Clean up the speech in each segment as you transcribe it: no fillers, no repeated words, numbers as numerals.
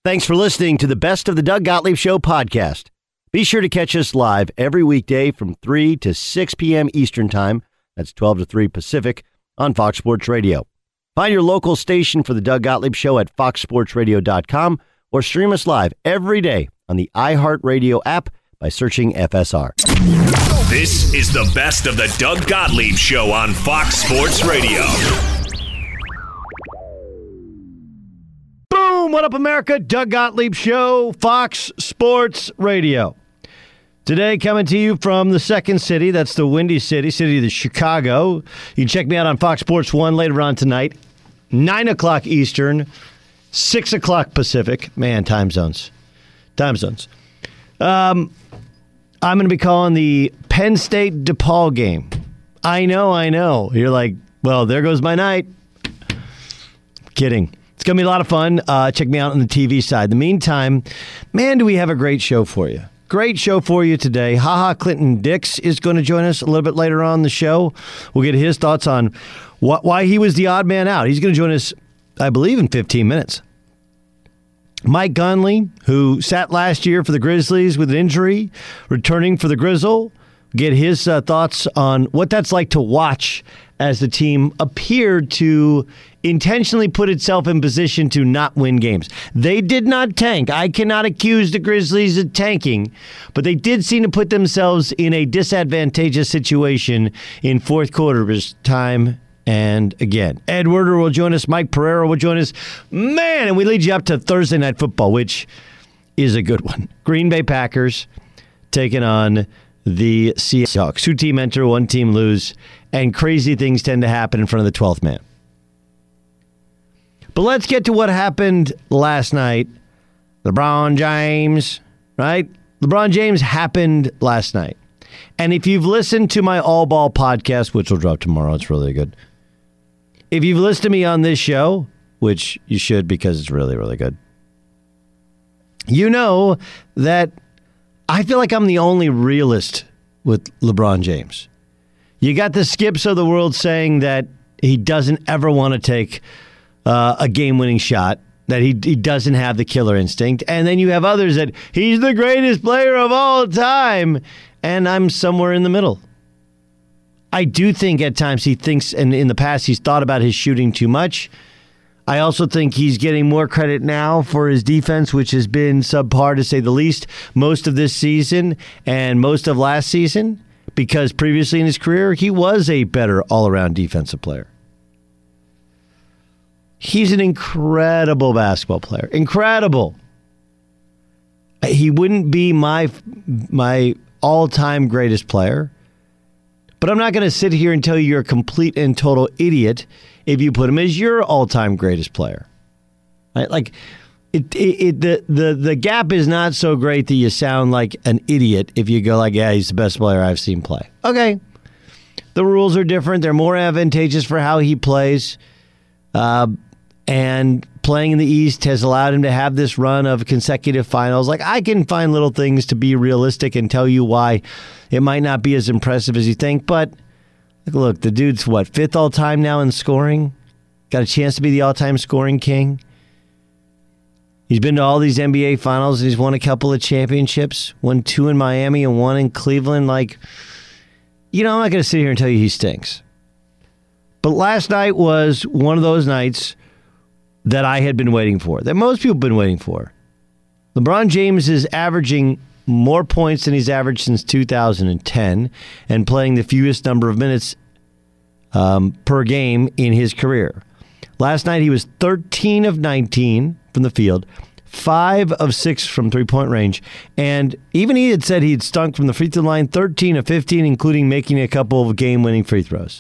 Thanks for listening to the Best of the Doug Gottlieb Show podcast. Be sure to catch us live every weekday from 3 to 6 p.m. Eastern Time. That's 12 to 3 Pacific on Fox Sports Radio. Find your local station for the Doug Gottlieb Show at foxsportsradio.com or stream us live every day on the iHeartRadio app by searching FSR. This is the Best of the Doug Gottlieb Show on Fox Sports Radio. Boom! What up, America? Doug Gottlieb Show, Fox Sports Radio. Today, coming to you from the second city. That's the Windy City, city of Chicago. You can check me out on Fox Sports 1 later on tonight. 9 o'clock Eastern, 6 o'clock Pacific. Man, time zones. I'm going to be calling the Penn State DePaul game. I know. You're like, well, there goes my night. Kidding. It's going to be a lot of fun. Check me out on the TV side. In the meantime, man, do we have a great show for you. Great show for you today. Clinton Dix is going to join us a little bit later on the show. We'll get his thoughts on why he was the odd man out. He's going to join us, I believe, in 15 minutes. Mike Gunley, who sat last year for the Grizzlies with an injury, returning for the Grizzle, get his thoughts on what that's like to watch as the team appeared to intentionally put itself in position to not win games. They did not tank. I cannot accuse the Grizzlies of tanking, but they did seem to put themselves in a disadvantageous situation in fourth quarter time and again. Ed Werder will join us. Mike Pereira will join us. Man, and we lead you up to Thursday Night Football, which is a good one. Green Bay Packers taking on the Seahawks. Two team enter, one team lose, and crazy things tend to happen in front of the 12th man. But let's get to what happened last night. LeBron James, right? LeBron James happened last night. And if you've listened to my All Ball podcast, which will drop tomorrow, it's really good. If you've listened to me on this show, which you should because it's really, really good, you know that I feel like I'm the only realist with LeBron James. You got the Skips of the world saying that he doesn't ever want to take a game-winning shot, that he doesn't have the killer instinct. And then you have others that he's the greatest player of all time. And I'm somewhere in the middle. I do think at times he thinks, and in the past he's thought about his shooting too much. I also think he's getting more credit now for his defense, which has been subpar to say the least most of this season and most of last season, because previously in his career he was a better all-around defensive player. He's an incredible basketball player. Incredible. He wouldn't be my all-time greatest player, but I'm not going to sit here and tell you you're a complete and total idiot if you put him as your all-time greatest player. Right? Like the gap is not so great that you sound like an idiot if you go like, yeah, he's the best player I've seen play. Okay. The rules are different. They're more advantageous for how he plays. And playing in the East has allowed him to have this run of consecutive finals. Like, I can find little things to be realistic and tell you why it might not be as impressive as you think. But, look, the dude's, fifth all-time now in scoring? Got a chance to be the all-time scoring king. He's been to all these NBA finals, and he's won a couple of championships. Won 2 in Miami and 1 in Cleveland. I'm not going to sit here and tell you he stinks. But last night was one of those nights that I had been waiting for, that most people have been waiting for. LeBron James is averaging more points than he's averaged since 2010 and playing the fewest number of minutes per game in his career. Last night he was 13 of 19 from the field, 5 of 6 from three-point range, and even he had said he'd stunk from the free throw line, 13 of 15, including making a couple of game-winning free throws.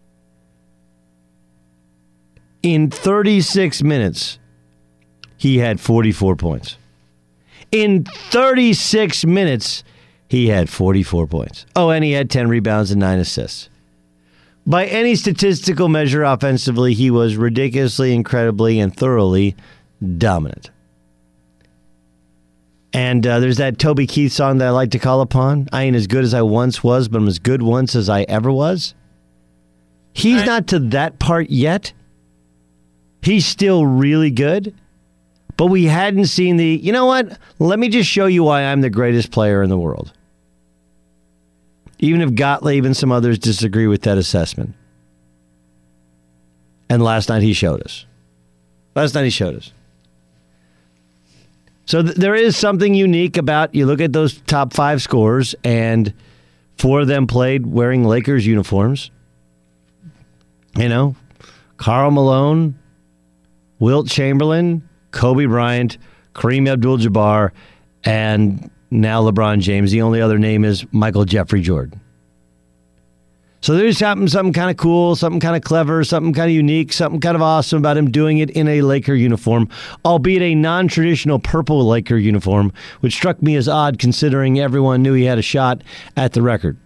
In 36 minutes, he had 44 points. In 36 minutes, he had 44 points. Oh, and he had 10 rebounds and 9 assists. By any statistical measure offensively, he was ridiculously, incredibly, and thoroughly dominant. And there's that Toby Keith song that I like to call upon. I ain't as good as I once was, but I'm as good once as I ever was. He's not to that part yet. He's still really good, But we hadn't seen you know what? Let me just show you why I'm the greatest player in the world. Even if Gottlieb and some others disagree with that assessment. And last night he showed us. So there is something unique about, you look at those top 5 scorers, and 4 of them played wearing Lakers uniforms. You know, Karl Malone, Wilt Chamberlain, Kobe Bryant, Kareem Abdul-Jabbar, and now LeBron James. The only other name is Michael Jeffrey Jordan. So there's something kind of cool, something kind of clever, something kind of unique, something kind of awesome about him doing it in a Laker uniform, albeit a non-traditional purple Laker uniform, which struck me as odd considering everyone knew he had a shot at the record.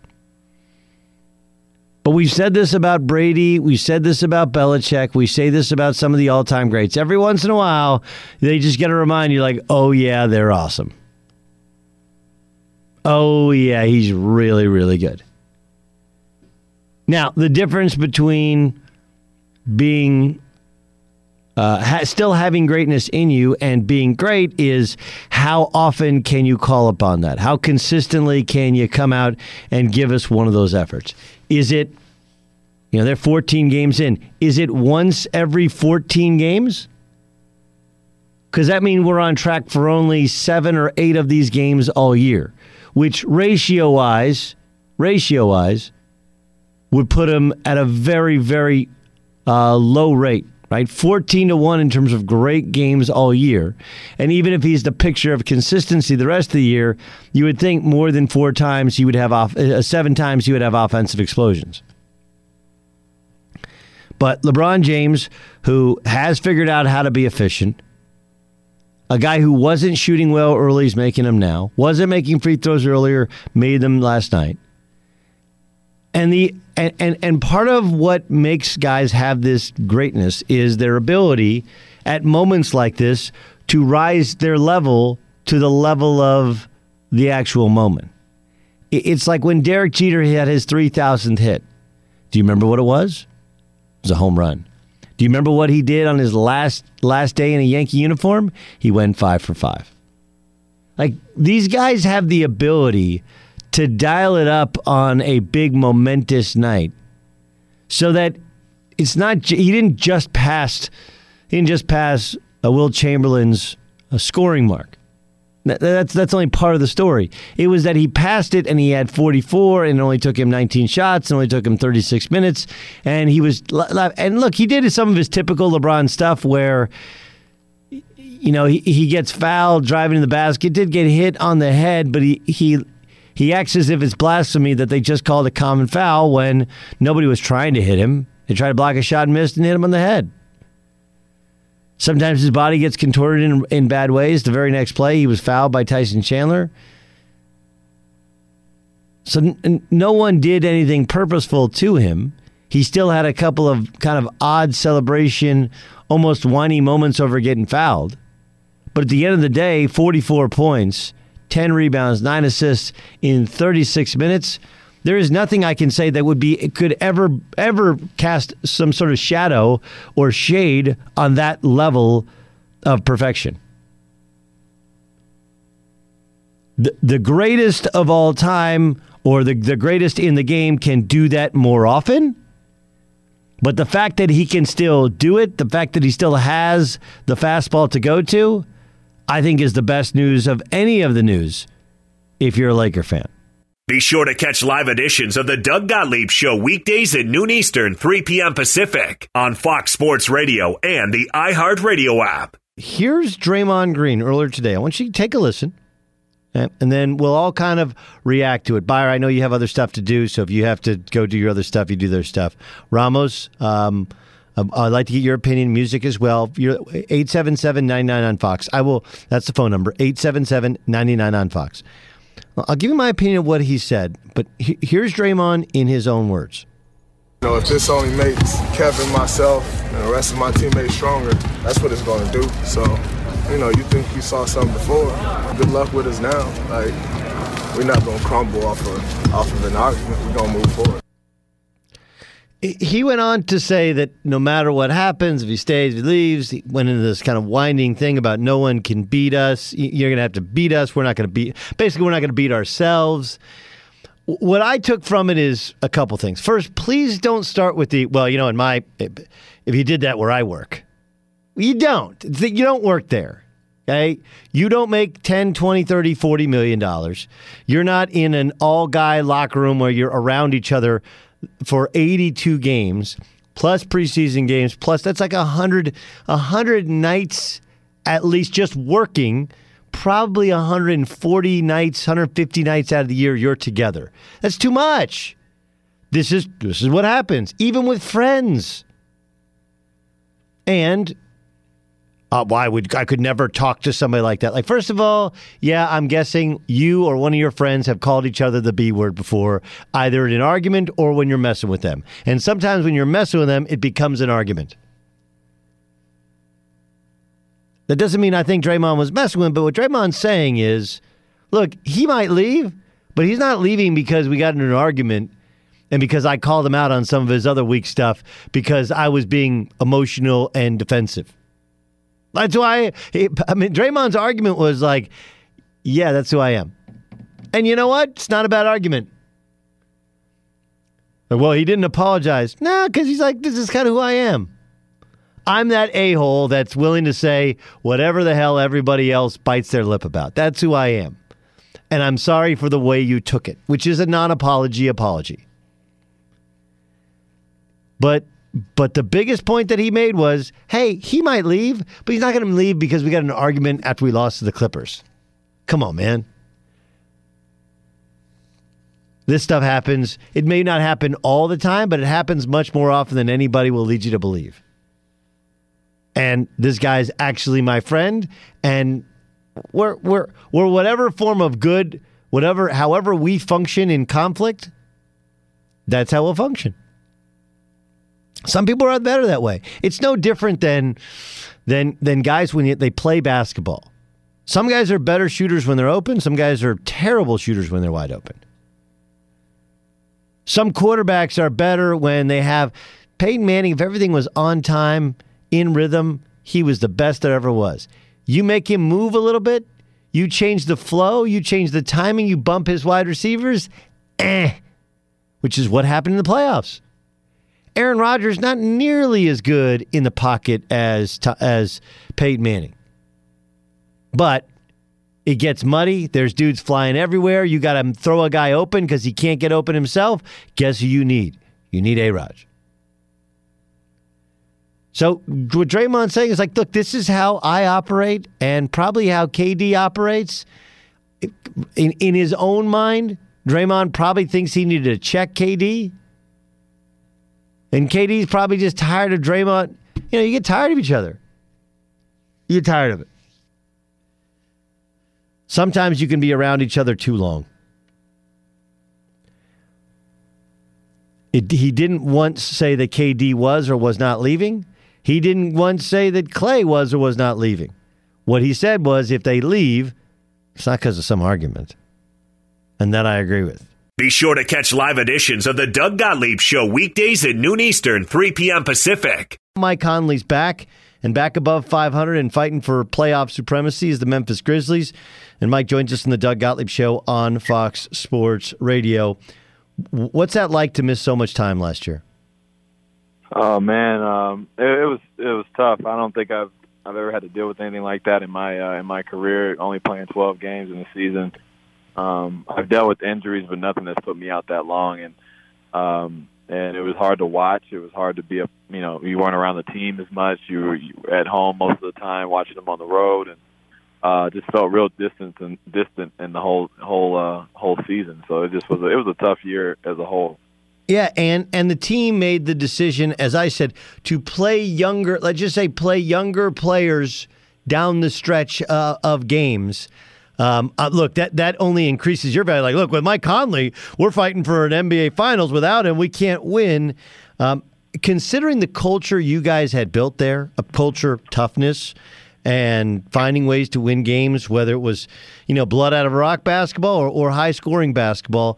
But we've said this about Brady, we said this about Belichick, we say this about some of the all-time greats. Every once in a while, they just get to remind you like, oh yeah, they're awesome. Oh yeah, he's really, really good. Now, the difference between being still having greatness in you and being great is how often can you call upon that? How consistently can you come out and give us one of those efforts? Is it, they're 14 games in. Is it once every 14 games? Because that means we're on track for only 7 or 8 of these games all year, which ratio-wise, would put him at a very, very low rate, right? 14-1 in terms of great games all year. And even if he's the picture of consistency the rest of the year, you would think more than 4 times he would have 7 times he would have offensive explosions. But LeBron James, who has figured out how to be efficient, a guy who wasn't shooting well early is making them now, wasn't making free throws earlier, made them last night. And part of what makes guys have this greatness is their ability at moments like this to rise their level to the level of the actual moment. It's like when Derek Jeter had his 3,000th hit. Do you remember what it was? It was a home run. Do you remember what he did on his last day in a Yankee uniform? He went 5 for 5. Like, these guys have the ability to dial it up on a big momentous night so that it's not, he didn't just pass Wilt Chamberlain's scoring mark. That's only part of the story. It was that he passed it and he had 44 and it only took him 19 shots and only took him 36 minutes. And and look, he did some of his typical LeBron stuff where, he gets fouled driving to the basket, did get hit on the head, but he acts as if it's blasphemy that they just called a common foul when nobody was trying to hit him. They tried to block a shot and missed and hit him on the head. Sometimes his body gets contorted in bad ways. The very next play, he was fouled by Tyson Chandler. So no one did anything purposeful to him. He still had a couple of kind of odd celebration, almost whiny moments over getting fouled. But at the end of the day, 44 points, 10 rebounds, 9 assists in 36 minutes. There is nothing I can say that could ever cast some sort of shadow or shade on that level of perfection. The greatest of all time, or the greatest in the game, can do that more often. But the fact that he can still do it, the fact that he still has the fastball to go to, I think is the best news of any of the news if you're a Laker fan. Be sure to catch live editions of the Doug Gottlieb Show weekdays at noon Eastern, 3 p.m. Pacific on Fox Sports Radio and the iHeartRadio app. Here's Draymond Green earlier today. I want you to take a listen, and then we'll all kind of react to it. Bayer, I know you have other stuff to do, so if you have to go do your other stuff, you do their stuff. Ramos, I'd like to get your opinion, music as well. 877-99 on Fox. That's the phone number, 877-99 on Fox. I'll give you my opinion of what he said, but here's Draymond in his own words. If this only makes Kevin, myself, and the rest of my teammates stronger, that's what it's going to do. So, you think you saw something before. Good luck with us now. We're not going to crumble off of an argument. We're going to move forward. He went on to say that no matter what happens, if he stays, if he leaves, he went into this kind of winding thing about no one can beat us. You're going to have to beat us. We're not going to beat. Basically, we're not going to beat ourselves. What I took from it is a couple things. First, please don't start with if you did that where I work, you don't. You don't work there. Okay? You don't make 10, 20, 30, 40 million dollars. You're not in an all-guy locker room where you're around each other for 82 games, plus preseason games, plus that's like 100 nights at least just working, probably 140 nights, 150 nights out of the year you're together. That's too much. This is what happens, even with friends. And I could never talk to somebody like that. Like, first of all, yeah, I'm guessing you or one of your friends have called each other the B word before, either in an argument or when you're messing with them. And sometimes when you're messing with them, it becomes an argument. That doesn't mean I think Draymond was messing with him, but what Draymond's saying is, look, he might leave, but he's not leaving because we got into an argument and because I called him out on some of his other weak stuff because I was being emotional and defensive. That's why, Draymond's argument was like, yeah, that's who I am. And you know what? It's not a bad argument. Well, he didn't apologize. No, because he's like, this is kind of who I am. I'm that a-hole that's willing to say whatever the hell everybody else bites their lip about. That's who I am. And I'm sorry for the way you took it, which is a non-apology apology. But the biggest point that he made was, hey, he might leave, but he's not going to leave because we got an argument after we lost to the Clippers. Come on, man. This stuff happens. It may not happen all the time, but it happens much more often than anybody will lead you to believe. And this guy's actually my friend, and we're whatever form of good, however we function in conflict, that's how we'll function. Some people are better that way. It's no different than guys when they play basketball. Some guys are better shooters when they're open. Some guys are terrible shooters when they're wide open. Some quarterbacks are better when they have Peyton Manning. If everything was on time, in rhythm, he was the best there ever was. You make him move a little bit, you change the flow, you change the timing, you bump his wide receivers, which is what happened in the playoffs. Aaron Rodgers not nearly as good in the pocket as Peyton Manning. But it gets muddy. There's dudes flying everywhere. You got to throw a guy open because he can't get open himself. Guess who you need? You need A-Rod. So what Draymond's saying is like, look, this is how I operate and probably how KD operates. In his own mind, Draymond probably thinks he needed to check KD. And KD's probably just tired of Draymond. You get tired of each other. You get tired of it. Sometimes you can be around each other too long. He didn't once say that KD was or was not leaving. He didn't once say that Clay was or was not leaving. What he said was if they leave, it's not because of some argument. And that I agree with. Be sure to catch live editions of the Doug Gottlieb Show weekdays at noon Eastern, 3 p.m. Pacific. Mike Conley's back and back above 500 and fighting for playoff supremacy is the Memphis Grizzlies. And Mike joins us in the Doug Gottlieb Show on Fox Sports Radio. What's that like to miss so much time last year? Oh man, it was tough. I don't think I've ever had to deal with anything like that in my career. Only playing 12 games in the season. I've dealt with injuries, but nothing that's put me out that long. And it was hard to watch. It was hard to be you weren't around the team as much. You were at home most of the time, watching them on the road, and just felt real distant in the whole season. So it was a tough year as a whole. Yeah, and the team made the decision, as I said, to play younger. Let's just say play younger players down the stretch of games. Look, that only increases your value. Like, look, with Mike Conley, we're fighting for an NBA Finals. Without him, we can't win. Considering the culture you guys had built there, a culture of toughness and finding ways to win games, whether it was blood out of a rock basketball or high-scoring basketball,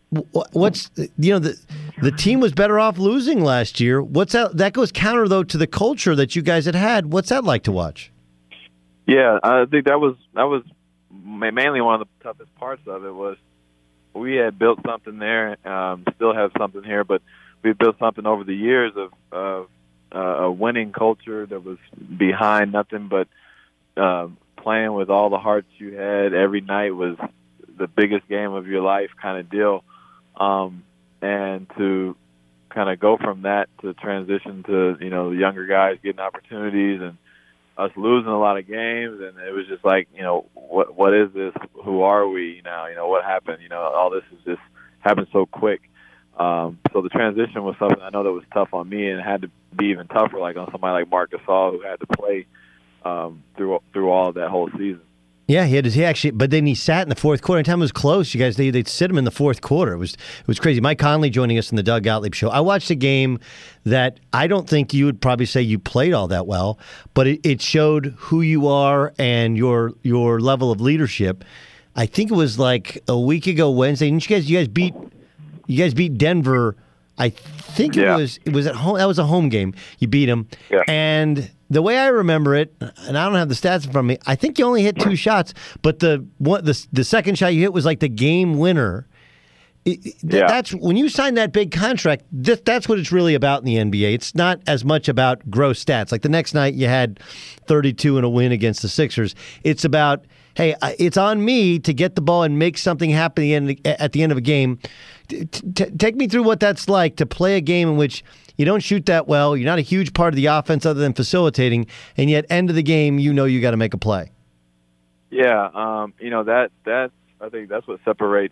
What's the team was better off losing last year. What's that goes counter though to the culture that you guys had. What's that like to watch? Yeah, I think that was mainly one of the toughest parts of it. Was we had built something there, still have something here, but we built something over the years of a winning culture that was behind nothing but playing with all the hearts you had. Every night was the biggest game of your life kind of deal. And to kind of go from that to transition to, the younger guys getting opportunities and us losing a lot of games. And it was just like, what is this? Who are we now? What happened? All this is just happened so quick. So the transition was something I know that was tough on me, and it had to be even tougher like on somebody like Marc Gasol, who had to play through all of that whole season. Yeah, he actually, but then he sat in the fourth quarter. Anytime it was close, you guys, they'd sit him in the fourth quarter. It was crazy. Mike Conley joining us in the Doug Gottlieb Show. I watched a game that I don't think you would probably say you played all that well, but it showed who you are and your level of leadership. I think it was like a week ago Wednesday. And you guys beat Denver. I think it was at home. That was a home game. You beat them, and the way I remember it, and I don't have the stats in front of me, I think you only hit 2 shots, but the second shot you hit was like the game winner. That's when you sign that big contract. That's what it's really about in the NBA. It's not as much about gross stats. Like the next night you had 32 in a win against the Sixers. It's about, hey, it's on me to get the ball and make something happen at the end of a game. Take me through what that's like to play a game in which you don't shoot that well, you're not a huge part of the offense other than facilitating, and yet end of the game, you got to make a play. Yeah, that I think that's what separates,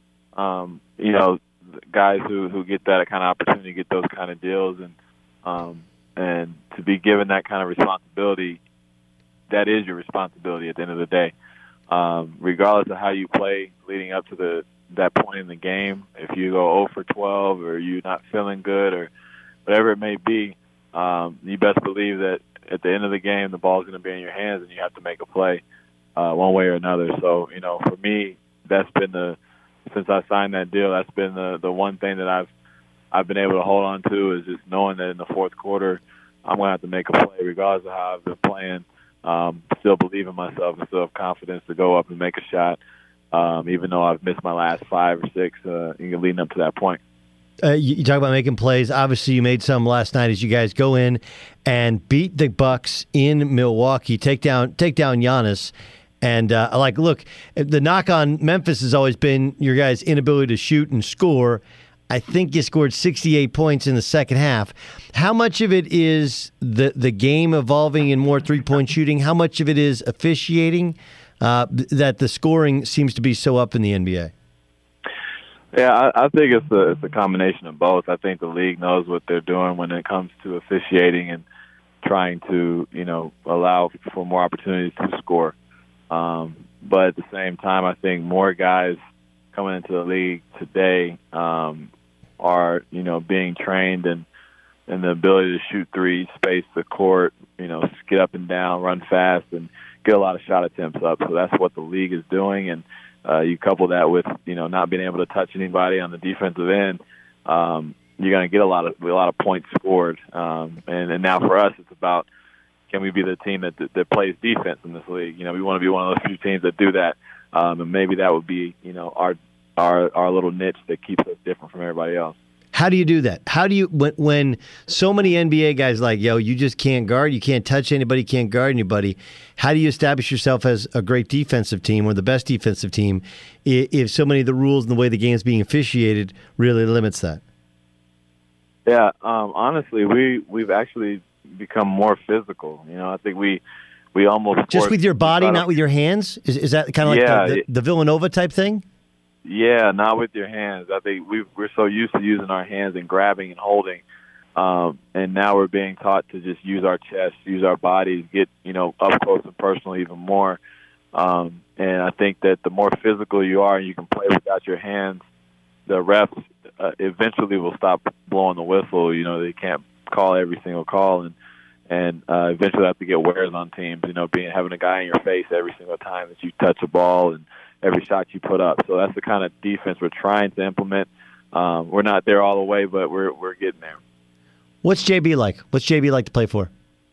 guys who get that kind of opportunity, get those kind of deals, and to be given that kind of responsibility, that is your responsibility at the end of the day. Regardless of how you play leading up to that point in the game, if you go 0 for 12 or you're not feeling good or whatever it may be, you best believe that at the end of the game, the ball's going to be in your hands and you have to make a play one way or another. So, for me, that's been since I signed that deal, that's been the one thing that I've been able to hold on to, is just knowing that in the fourth quarter, I'm going to have to make a play regardless of how I've been playing. Still believe in myself and still have confidence to go up and make a shot, even though I've missed my last 5 or 6 leading up to that point. You talk about making plays. Obviously, you made some last night as you guys go in and beat the Bucks in Milwaukee, take down Giannis. And look, the knock on Memphis has always been your guys' inability to shoot and score. I think you scored 68 points in the second half. How much of it is the game evolving in more three-point shooting? How much of it is officiating that the scoring seems to be so up in the NBA? Yeah, I think it's a combination of both. I think the league knows what they're doing when it comes to officiating and trying to, allow for more opportunities to score. But at the same time, I think more guys coming into the league today are, being trained in the ability to shoot threes, space the court, get up and down, run fast, and get a lot of shot attempts up. So that's what the league is doing, and you couple that with not being able to touch anybody on the defensive end, you're going to get a lot of points scored. And now for us, it's about, can we be the team that plays defense in this league? We want to be one of those few teams that do that, and maybe that would be our little niche that keeps us different from everybody else. How do you do that? How do you, when so many NBA guys you just can't guard, you can't touch anybody, can't guard anybody, how do you establish yourself as a great defensive team or the best defensive team if so many of the rules and the way the game is being officiated really limits that? Yeah, honestly, we've actually become more physical. I think we almost... Just with your body, not with your hands? Is that kind of like the Villanova type thing? Yeah, not with your hands. I think we're so used to using our hands and grabbing and holding, and now we're being taught to just use our chest, use our bodies, get up close and personal even more. And I think that the more physical you are and you can play without your hands, the refs eventually will stop blowing the whistle. They can't call every single call, and eventually have to get wears on teams. Having a guy in your face every single time that you touch a ball and every shot you put up. So that's the kind of defense we're trying to implement. We're not there all the way, but we're getting there. What's JB like? What's JB like to play for?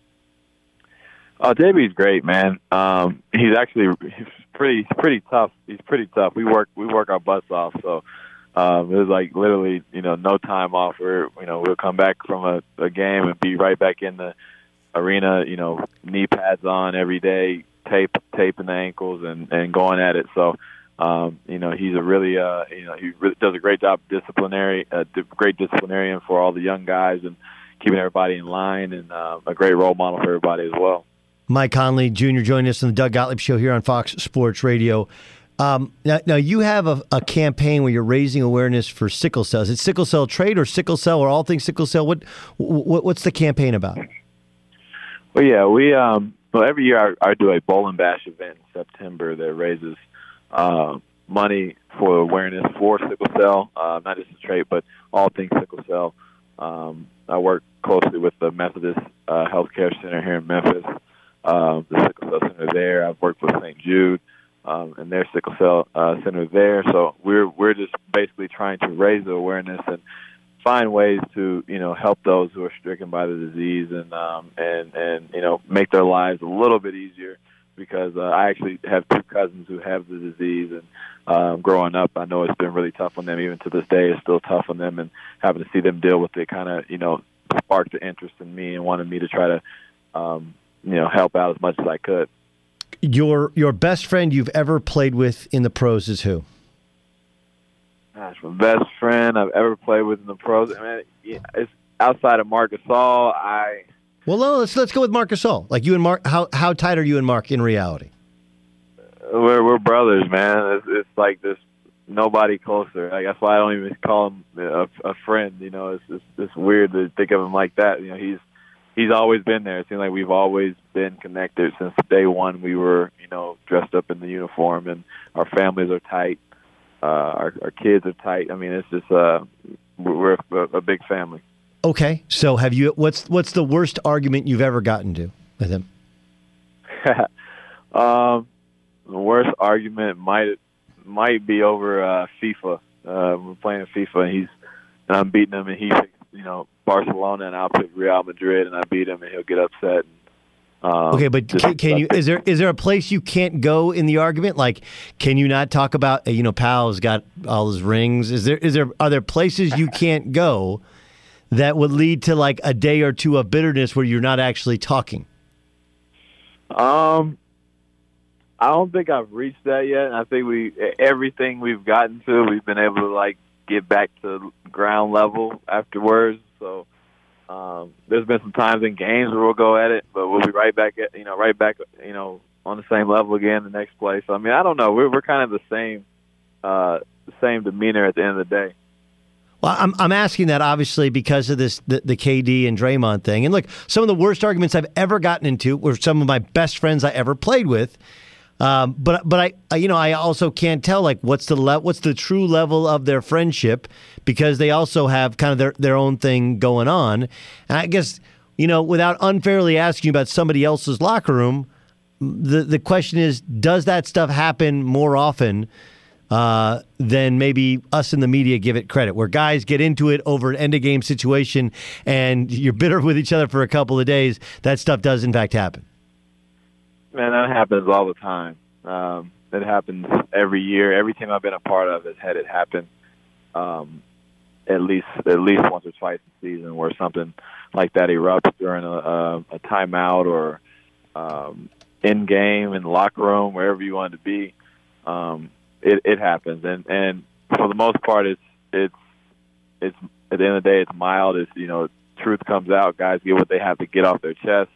Oh, JB's great, man. He's pretty tough. He's pretty tough. We work our butts off. So it was like literally, no time off. We'll come back from a game and be right back in the arena. Knee pads on every day, taping the ankles and going at it. So he's a really he really does a great job great disciplinarian for all the young guys and keeping everybody in line, and a great role model for everybody as well. Mike Conley Jr. joining us on the Doug Gottlieb Show here on Fox Sports Radio. Now you have a campaign where you're raising awareness for sickle cell. Is it sickle cell trait or sickle cell or all things sickle cell? What's the campaign about? Well, yeah, we every year I do a bowl and bash event in September that raises money for awareness for sickle cell, not just the trait, but all things sickle cell. I work closely with the Methodist Healthcare Center here in Memphis, the sickle cell center there. I've worked with St. Jude and their sickle cell center there. So we're just basically trying to raise the awareness and find ways to help those who are stricken by the disease and make their lives a little bit easier. Because I actually have two cousins who have the disease, and growing up, I know it's been really tough on them. Even to this day, it's still tough on them, and having to see them deal with it kind of, sparked the interest in me and wanted me to try to, help out as much as I could. Your best friend you've ever played with in the pros is who? Gosh, my best friend I've ever played with in the pros. I mean, it's outside of Marc Gasol. Well, no, let's go with Marc Gasol. Like you and Marc, how tight are you and Marc in reality? We're brothers, man. It's like this nobody closer. Like, that's why I don't even call him a friend. It's weird to think of him like that. He's always been there. It seems like we've always been connected since day one. We were dressed up in the uniform, and our families are tight. Our kids are tight. I mean, it's just we're a big family. Okay, so have you? What's the worst argument you've ever gotten to with him? The worst argument might be over FIFA. We're playing FIFA, and I'm beating him, and he picks Barcelona, and I'll pick Real Madrid, and I beat him, and he'll get upset. Okay, but can you? Is there a place you can't go in the argument? Like, can you not talk about Pal's got all his rings? Are there places you can't go that would lead to like a day or two of bitterness where you're not actually talking? I don't think I've reached that yet. I think everything we've gotten to, we've been able to like get back to ground level afterwards. So there's been some times in games where we'll go at it, but we'll be right back on the same level again the next play. So I mean, I don't know. We're kind of the same demeanor at the end of the day. Well, I'm asking that obviously because of this the KD and Draymond thing. And look, some of the worst arguments I've ever gotten into were some of my best friends I ever played with. But I also can't tell like what's the true level of their friendship, because they also have kind of their own thing going on. And I guess without unfairly asking you about somebody else's locker room, the question is, does that stuff happen more often than maybe us in the media give it credit, where guys get into it over an end-of-game situation and you're bitter with each other for a couple of days? That stuff does, in fact, happen. Man, that happens all the time. It happens every year. Every team I've been a part of has had it happen at least once or twice a season, where something like that erupts during a timeout or in-game, in the locker room, wherever you want it to be. It happens, and for the most part, it's at the end of the day, it's mild. It's truth comes out. Guys get what they have to get off their chest,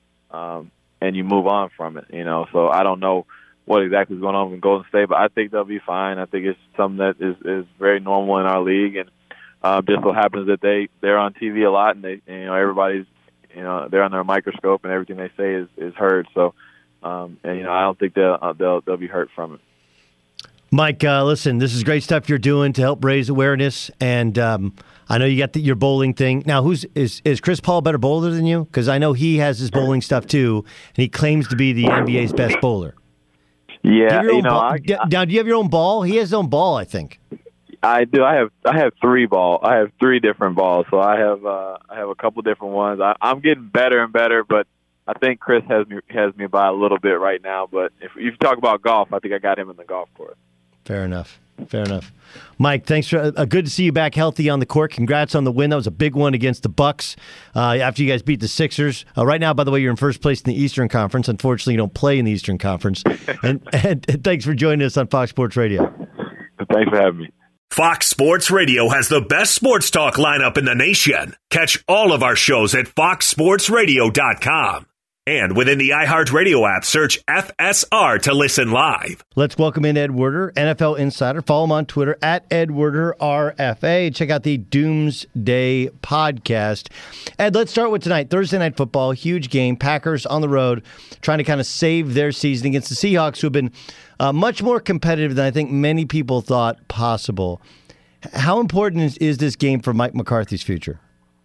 and you move on from it. So I don't know what exactly is going on with Golden State, but I think they'll be fine. I think it's something that is very normal in our league, and just so happens that they're on TV a lot, and everybody's they're under a microscope, and everything they say is heard. So I don't think they'll be hurt from it. Mike, listen, this is great stuff you're doing to help raise awareness, and I know you got your bowling thing. Now, is Chris Paul a better bowler than you? Because I know he has his bowling stuff too, and he claims to be the NBA's best bowler. Yeah, do you have your own ball? He has his own ball, I think. I do. I have 3 balls. I have 3 different balls. So I have a couple different ones. I'm getting better and better, but I think Chris has me by a little bit right now. But if you talk about golf, I think I got him in the golf course. Fair enough. Mike, thanks for good to see you back healthy on the court. Congrats on the win. That was a big one against the Bucks after you guys beat the Sixers. Right now, by the way, you're in first place in the Eastern Conference. Unfortunately, you don't play in the Eastern Conference. and thanks for joining us on Fox Sports Radio. Thanks for having me. Fox Sports Radio has the best sports talk lineup in the nation. Catch all of our shows at foxsportsradio.com. And within the iHeartRadio app, search FSR to listen live. Let's welcome in Ed Werder, NFL Insider. Follow him on Twitter at EdWerderRFA. Check out the Doomsday podcast. Ed, let's start with tonight. Thursday Night Football, huge game. Packers on the road, trying to kind of save their season against the Seahawks, who have been much more competitive than I think many people thought possible. How important is this game for Mike McCarthy's future?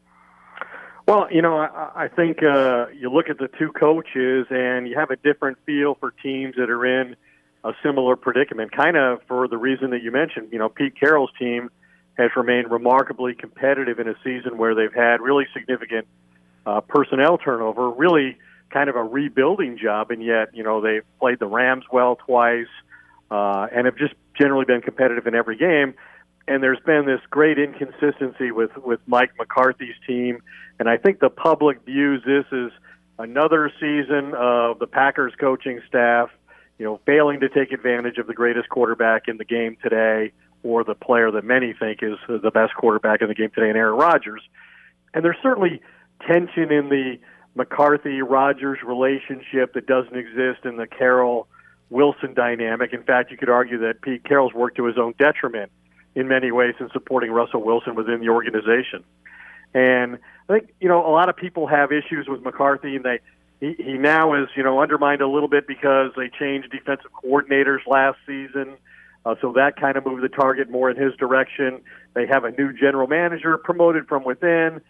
Well, I think you look at the two coaches and you have a different feel for teams that are in a similar predicament, kind of for the reason that you mentioned. Pete Carroll's team has remained remarkably competitive in a season where they've had really significant personnel turnover, really kind of a rebuilding job, and yet, they've played the Rams well twice and have just generally been competitive in every game. And there's been this great inconsistency with Mike McCarthy's team. And I think the public views this as another season of the Packers coaching staff, failing to take advantage of the greatest quarterback in the game today, or the player that many think is the best quarterback in the game today, in Aaron Rodgers. And there's certainly tension in the McCarthy-Rodgers relationship that doesn't exist in the Carroll-Wilson dynamic. In fact, you could argue that Pete Carroll's worked to his own detriment in many ways in supporting Russell Wilson within the organization. And I think, a lot of people have issues with McCarthy, and he now is, undermined a little bit because they changed defensive coordinators last season. So that kind of moved the target more in his direction. They have a new general manager promoted from within.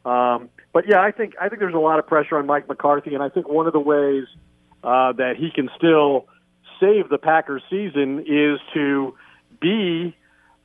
But yeah, I think there's a lot of pressure on Mike McCarthy, and I think one of the ways that he can still save the Packers season is to be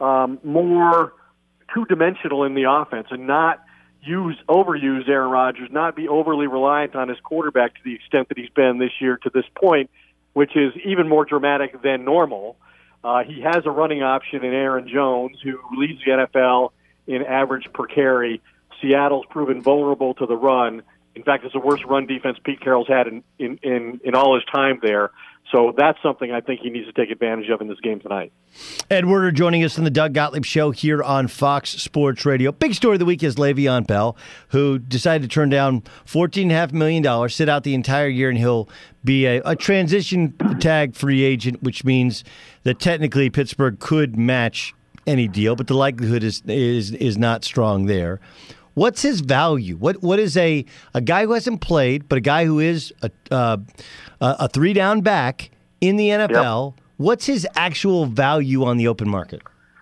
more two-dimensional in the offense and not overuse Aaron Rodgers, not be overly reliant on his quarterback to the extent that he's been this year to this point, which is even more dramatic than normal. He has a running option in Aaron Jones, who leads the NFL in average per carry. Seattle's proven vulnerable to the run. In fact, it's the worst run defense Pete Carroll's had in all his time there. So that's something I think he needs to take advantage of in this game tonight. Ed Werder joining us on the Doug Gottlieb Show here on Fox Sports Radio. Big story of the week is Le'Veon Bell, who decided to turn down $14.5 million, sit out the entire year, and he'll be a transition tag free agent, which means that technically Pittsburgh could match any deal, but the likelihood is not strong there. What's his value? What is a guy who hasn't played, but a guy who is a three-down back in the NFL? Yep. What's his actual value on the open market?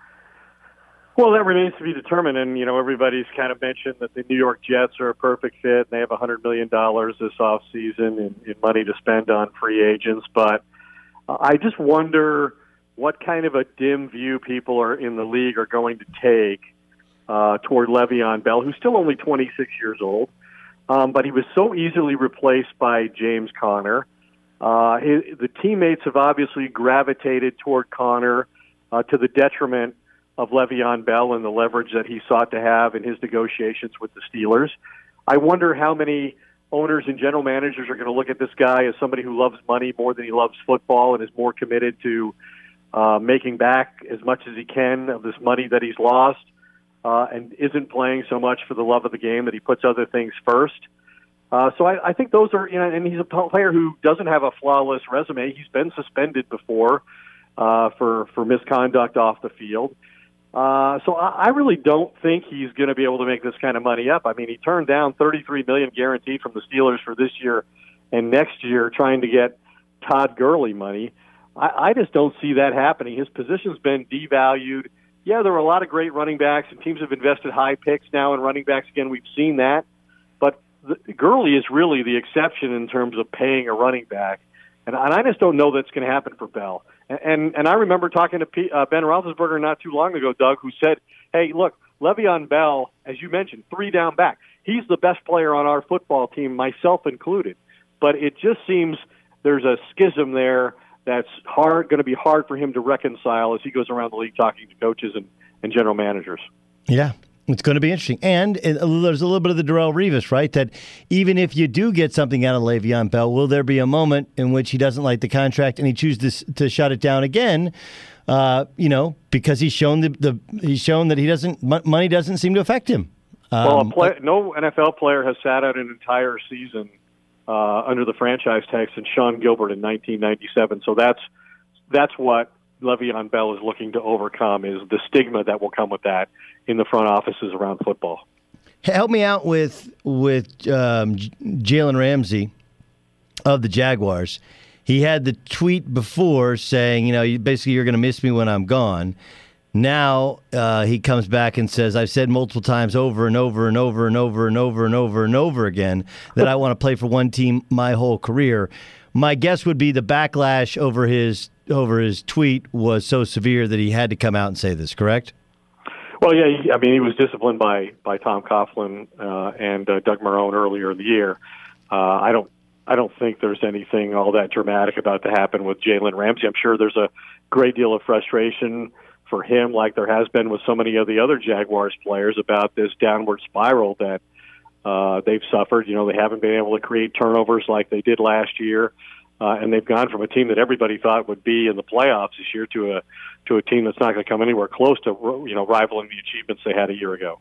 Well, that remains to be determined, and everybody's kind of mentioned that the New York Jets are a perfect fit, and they have $100 million this offseason in money to spend on free agents. But I just wonder what kind of a dim view people are in the league are going to take toward Le'Veon Bell, who's still only 26 years old, but he was so easily replaced by James Conner. The teammates have obviously gravitated toward Conner to the detriment of Le'Veon Bell and the leverage that he sought to have in his negotiations with the Steelers. I wonder how many owners and general managers are going to look at this guy as somebody who loves money more than he loves football and is more committed to making back as much as he can of this money that he's lost. And isn't playing so much for the love of the game that he puts other things first. So I think those are, and he's a player who doesn't have a flawless resume. He's been suspended before for misconduct off the field. So I really don't think he's going to be able to make this kind of money up. I mean, he turned down $33 million guaranteed from the Steelers for this year and next year, trying to get Todd Gurley money. I just don't see that happening. His position's been devalued. Yeah, there are a lot of great running backs, and teams have invested high picks now in running backs. Again, we've seen that. But Gurley is really the exception in terms of paying a running back. And I just don't know that's going to happen for Bell. And I remember talking to Ben Roethlisberger not too long ago, Doug, who said, hey, look, Le'Veon Bell, as you mentioned, 3 down back. He's the best player on our football team, myself included. But it just seems there's a schism there that's going to be hard for him to reconcile as he goes around the league talking to coaches and general managers. Yeah, it's going to be interesting. And there's a little bit of the Darrelle Revis, right? That even if you do get something out of Le'Veon Bell, will there be a moment in which he doesn't like the contract and he chooses to shut it down again? Because he's shown that money doesn't seem to affect him. No NFL player has sat out an entire season under the franchise tag since Sean Gilbert in 1997. So that's what Le'Veon Bell is looking to overcome, is the stigma that will come with that in the front offices around football. Help me out with Jalen Ramsey of the Jaguars. He had the tweet before saying, basically you're going to miss me when I'm gone. Now he comes back and says, I've said multiple times over and over and over and over and over and over and over again that I want to play for one team my whole career. My guess would be the backlash over his tweet was so severe that he had to come out and say this, correct? Well, yeah, he was disciplined by Tom Coughlin and Doug Marrone earlier in the year. I don't think there's anything all that dramatic about to happen with Jalen Ramsey. I'm sure there's a great deal of frustration for him, like there has been with so many of the other Jaguars players, about this downward spiral that they've suffered. They haven't been able to create turnovers like they did last year, and they've gone from a team that everybody thought would be in the playoffs this year to a team that's not going to come anywhere close to rivaling the achievements they had a year ago.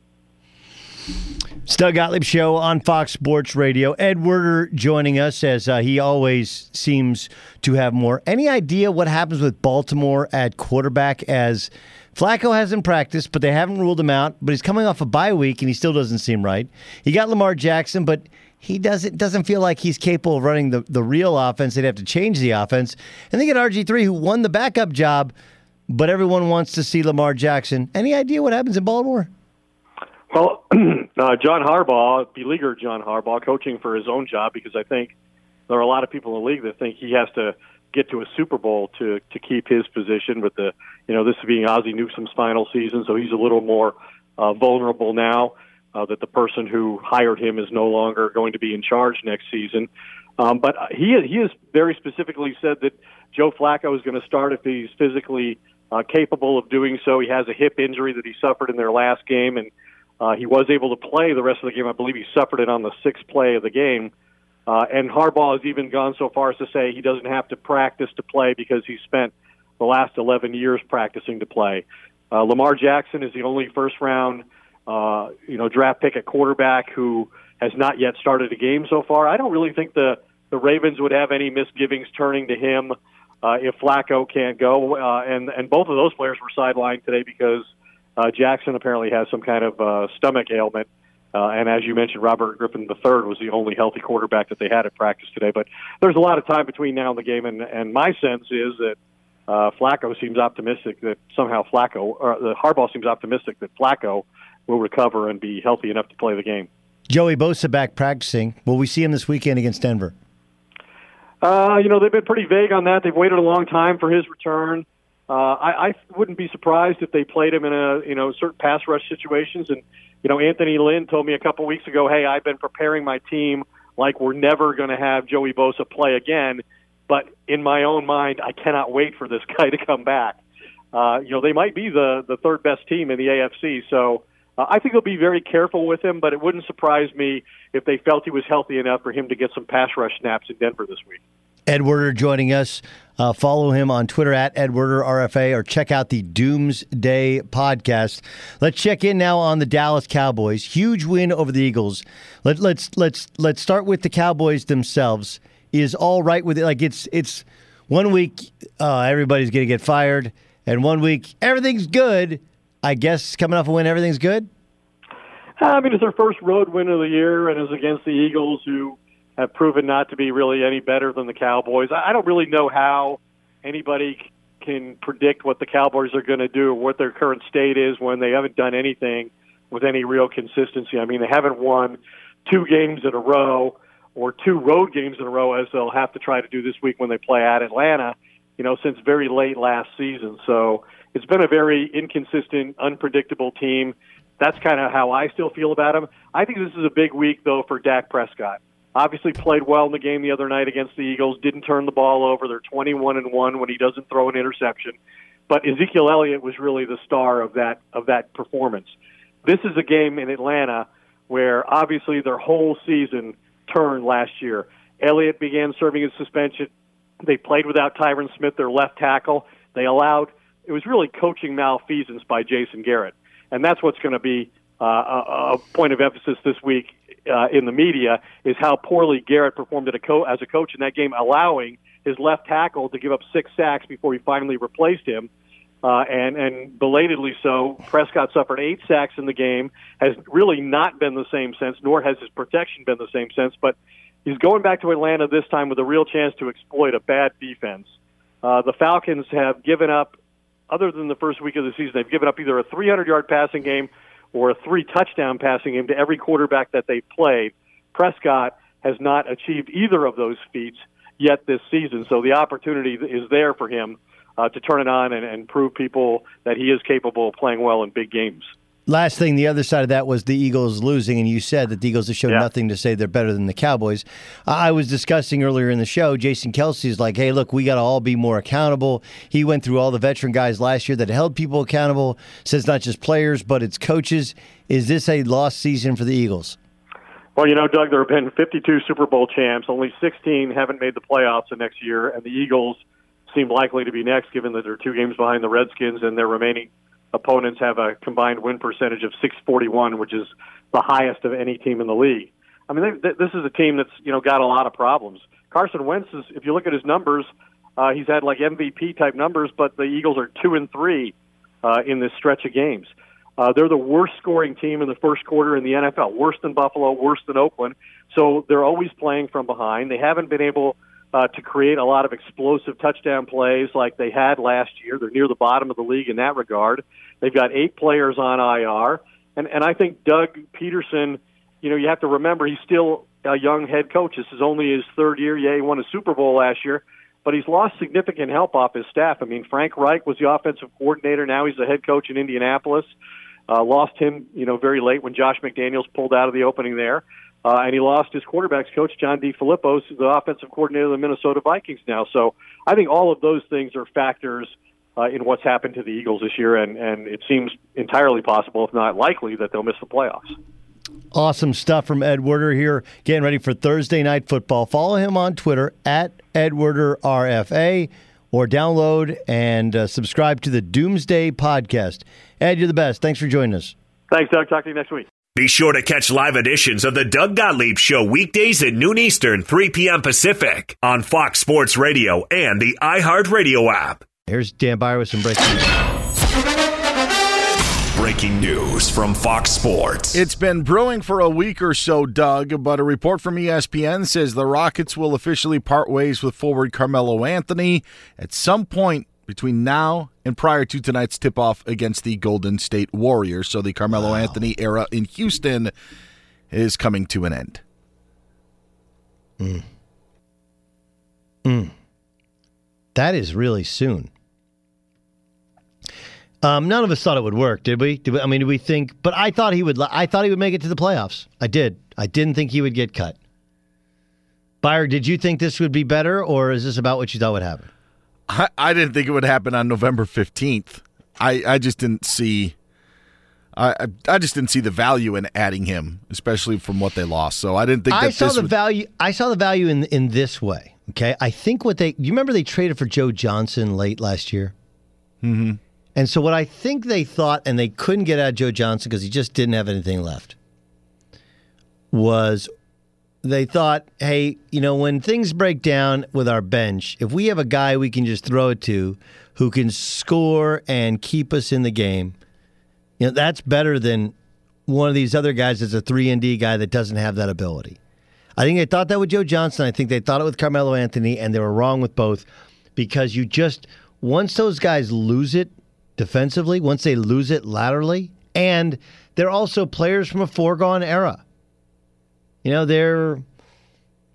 It's Doug Gottlieb Show on Fox Sports Radio. Ed Werder joining us, as he always seems to have more. Any idea what happens with Baltimore at quarterback, as Flacco hasn't practiced, but they haven't ruled him out, but he's coming off a bye week and he still doesn't seem right. He got Lamar Jackson, but he doesn't feel like he's capable of running the real offense. They'd have to change the offense. And they get RG3, who won the backup job, but everyone wants to see Lamar Jackson. Any idea what happens in Baltimore? Well, John Harbaugh, beleaguered John Harbaugh, coaching for his own job, because I think there are a lot of people in the league that think he has to get to a Super Bowl to keep his position, with this being Ozzie Newsome's final season, so he's a little more vulnerable now that the person who hired him is no longer going to be in charge next season. But he has very specifically said that Joe Flacco is going to start if he's physically capable of doing so. He has a hip injury that he suffered in their last game, and he was able to play the rest of the game. I believe he suffered it on the 6th play of the game. And Harbaugh has even gone so far as to say he doesn't have to practice to play because he spent the last 11 years practicing to play. Lamar Jackson is the only first-round draft pick at quarterback who has not yet started a game so far. I don't really think the Ravens would have any misgivings turning to him if Flacco can't go. And both of those players were sidelined today because Jackson apparently has some kind of stomach ailment. And as you mentioned, Robert Griffin III was the only healthy quarterback that they had at practice today. But there's a lot of time between now and the game, and my sense is that Flacco seems optimistic that somehow Harbaugh seems optimistic that Flacco will recover and be healthy enough to play the game. Joey Bosa back practicing. Will we see him this weekend against Denver? They've been pretty vague on that. They've waited a long time for his return. I wouldn't be surprised if they played him in certain pass rush situations. And Anthony Lynn told me a couple weeks ago, "Hey, I've been preparing my team like we're never going to have Joey Bosa play again. But in my own mind, I cannot wait for this guy to come back." They might be the third best team in the AFC, so I think they'll be very careful with him. But it wouldn't surprise me if they felt he was healthy enough for him to get some pass rush snaps in Denver this week. Ed Werder joining us. Follow him on Twitter at Ed Werder RFA, or check out the Doomsday podcast. Let's check in now on the Dallas Cowboys. Huge win over the Eagles. Let's start with the Cowboys themselves. Is all right with it? Like it's 1 week everybody's going to get fired, and 1 week everything's good. I guess coming off a win, everything's good. It's their first road win of the year, and it's against the Eagles, who have proven not to be really any better than the Cowboys. I don't really know how anybody can predict what the Cowboys are going to do or what their current state is when they haven't done anything with any real consistency. They haven't won 2 games in a row. or 2 road games in a row, as they'll have to try to do this week when they play at Atlanta, since very late last season. So it's been a very inconsistent, unpredictable team. That's kind of how I still feel about him. I think this is a big week, though, for Dak Prescott. Obviously played well in the game the other night against the Eagles, didn't turn the ball over. They're 21-1 when he doesn't throw an interception. But Ezekiel Elliott was really the star of that performance. This is a game in Atlanta where obviously their whole season turned last year. Elliott began serving his suspension. They played without Tyron Smith, their left tackle. It was really coaching malfeasance by Jason Garrett. And that's what's going to be a point of emphasis this week in the media, is how poorly Garrett performed as a coach in that game, allowing his left tackle to give up 6 sacks before he finally replaced him. And belatedly so, Prescott suffered 8 sacks in the game, has really not been the same since, nor has his protection been the same since. But he's going back to Atlanta this time with a real chance to exploit a bad defense. The Falcons have given up, other than the first week of the season, they've given up either a 300-yard passing game or a 3-touchdown passing game to every quarterback that they've played. Prescott has not achieved either of those feats yet this season, so the opportunity is there for him to turn it on and prove people that he is capable of playing well in big games. Last thing, the other side of that was the Eagles losing, and you said that the Eagles have shown nothing to say they're better than the Cowboys. I was discussing earlier in the show, Jason Kelce is like, hey, look, we got to all be more accountable. He went through all the veteran guys last year that held people accountable, says not just players, but it's coaches. Is this a lost season for the Eagles? Well, Doug, there have been 52 Super Bowl champs. Only 16 haven't made the playoffs the next year, and the Eagles seem likely to be next, given that they're 2 games behind the Redskins, and their remaining opponents have a combined win percentage of .641, which is the highest of any team in the league. I mean, this is a team that's got a lot of problems. Carson Wentz is, if you look at his numbers, he's had like MVP type numbers, but the Eagles are 2-3 in this stretch of games. They're the worst scoring team in the first quarter in the NFL, worse than Buffalo, worse than Oakland. So they're always playing from behind. They haven't been able to create a lot of explosive touchdown plays like they had last year. They're near the bottom of the league in that regard. They've got 8 players on IR. And I think Doug Peterson, you have to remember he's still a young head coach. This is only his 3rd year. Yeah, he won a Super Bowl last year, but he's lost significant help off his staff. I mean, Frank Reich was the offensive coordinator. Now he's the head coach in Indianapolis. Lost him, very late when Josh McDaniels pulled out of the opening there. And he lost his quarterbacks coach, John DeFilippo, who's the offensive coordinator of the Minnesota Vikings now. So I think all of those things are factors in what's happened to the Eagles this year, and it seems entirely possible, if not likely, that they'll miss the playoffs. Awesome stuff from Ed Werder here, getting ready for Thursday Night Football. Follow him on Twitter at EdWerderRFA, or download and subscribe to the Doomsday Podcast. Ed, you're the best. Thanks for joining us. Thanks, Doug. Talk to you next week. Be sure to catch live editions of the Doug Gottlieb Show weekdays at noon Eastern, 3 p.m. Pacific on Fox Sports Radio and the iHeartRadio app. Here's Dan Byer with some breaking news. Breaking news from Fox Sports. It's been brewing for a week or so, Doug, but a report from ESPN says the Rockets will officially part ways with forward Carmelo Anthony at some point between now and prior to tonight's tip-off against the Golden State Warriors. So the Carmelo Anthony era in Houston is coming to an end. That is really soon. None of us thought it would work, did we? Did we think? But I thought he would. I thought he would make it to the playoffs. I did. I didn't think he would get cut. Byer, did you think this would be better, or is this about what you thought would happen? I didn't think it would happen on November 15th. I just didn't see. I just didn't see the value in adding him, especially from what they lost. So I didn't think that value. I saw the value in this way. Okay, I think you remember they traded for Joe Johnson late last year. Mm-hmm. And so what I think they thought, and they couldn't get out of Joe Johnson because he just didn't have anything left, was they thought, hey, when things break down with our bench, if we have a guy we can just throw it to who can score and keep us in the game, that's better than one of these other guys that's a 3-and-D guy that doesn't have that ability. I think they thought that with Joe Johnson. I think they thought it with Carmelo Anthony, and they were wrong with both because once those guys lose it defensively, once they lose it laterally, and they're also players from a foregone era. They're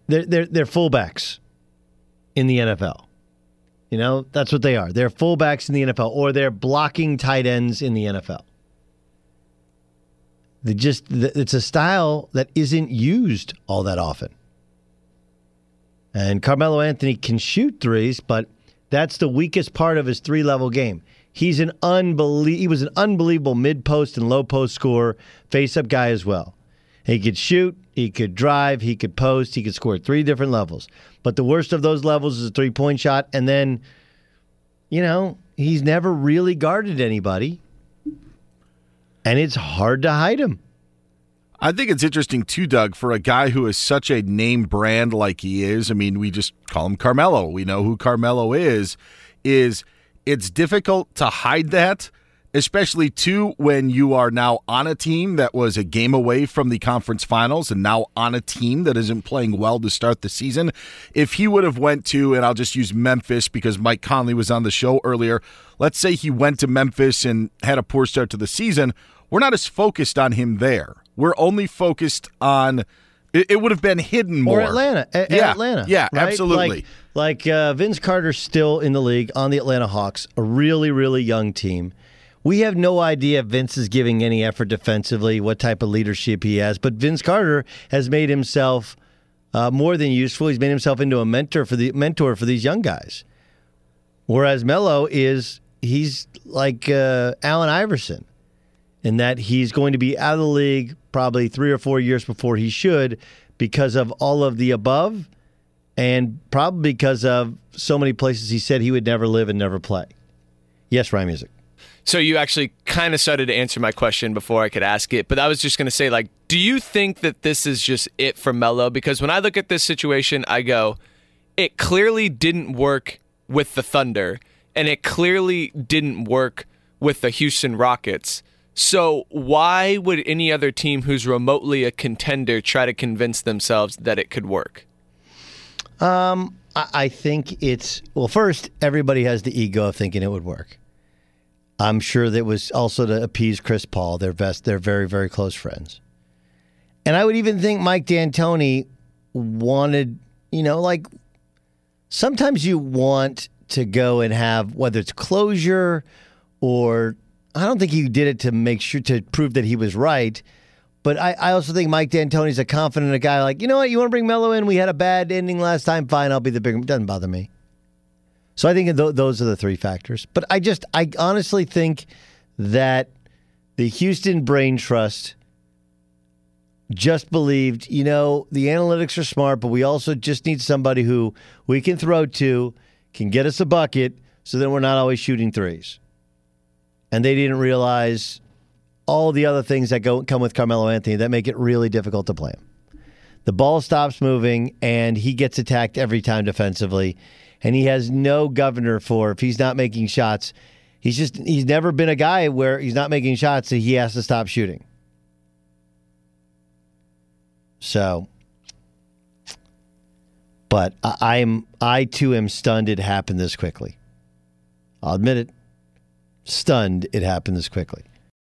they're fullbacks in the NFL. You know, that's what they are. They're fullbacks in the NFL, or they're blocking tight ends in the NFL. It's a style that isn't used all that often. And Carmelo Anthony can shoot threes, but that's the weakest part of his three-level game. He was an unbelievable mid-post and low-post scorer, face-up guy as well. He could shoot, he could drive, he could post, he could score at 3 different levels. But the worst of those levels is a three-point shot, and then, you know, he's never really guarded anybody, and it's hard to hide him. I think it's interesting, too, Doug, for a guy who is such a name brand like he is. I mean, we just call him Carmelo. We know who Carmelo is it's difficult to hide that, especially, too, when you are now on a team that was a game away from the conference finals and now on a team that isn't playing well to start the season. If he would have went to, and I'll just use Memphis because Mike Conley was on the show earlier, let's say he went to Memphis and had a poor start to the season, we're not as focused on him there. We're only focused on it would have been hidden more. Or Atlanta. Atlanta. Yeah, right? absolutely. Like Vince Carter's still in the league on the Atlanta Hawks, a really, really young team. We have no idea if Vince is giving any effort defensively, what type of leadership he has. But Vince Carter has made himself more than useful. He's made himself into a mentor for these young guys. Whereas Melo he's like Allen Iverson, in that he's going to be out of the league probably 3 or 4 years before he should because of all of the above, and probably because of so many places he said he would never live and never play. Yes, Ryan Music. So you actually kind of started to answer my question before I could ask it, but I was just going to say, like, do you think that this is just it for Melo? Because when I look at this situation, I go, it clearly didn't work with the Thunder, and it clearly didn't work with the Houston Rockets. So why would any other team who's remotely a contender try to convince themselves that it could work? I think first, everybody has the ego of thinking it would work. I'm sure that was also to appease Chris Paul. They're very, very close friends. And I would even think Mike D'Antoni wanted, like sometimes you want to go and have, whether it's closure or I don't think he did it to prove that he was right. But I also think Mike D'Antoni's a confident guy. Like, you know what? You want to bring Melo in? We had a bad ending last time. Fine, I'll be the big. Doesn't bother me. So I think those are the 3 factors. But I honestly think that the Houston Brain Trust just believed, the analytics are smart, but we also just need somebody who we can throw to, can get us a bucket, so that we're not always shooting threes. And they didn't realize all the other things that come with Carmelo Anthony that make it really difficult to play him. The ball stops moving, and he gets attacked every time defensively, and he has no governor for if he's not making shots. He's never been a guy where he's not making shots that he has to stop shooting. So, but I too am stunned it happened this quickly. I'll admit it. Stunned it happened this quickly.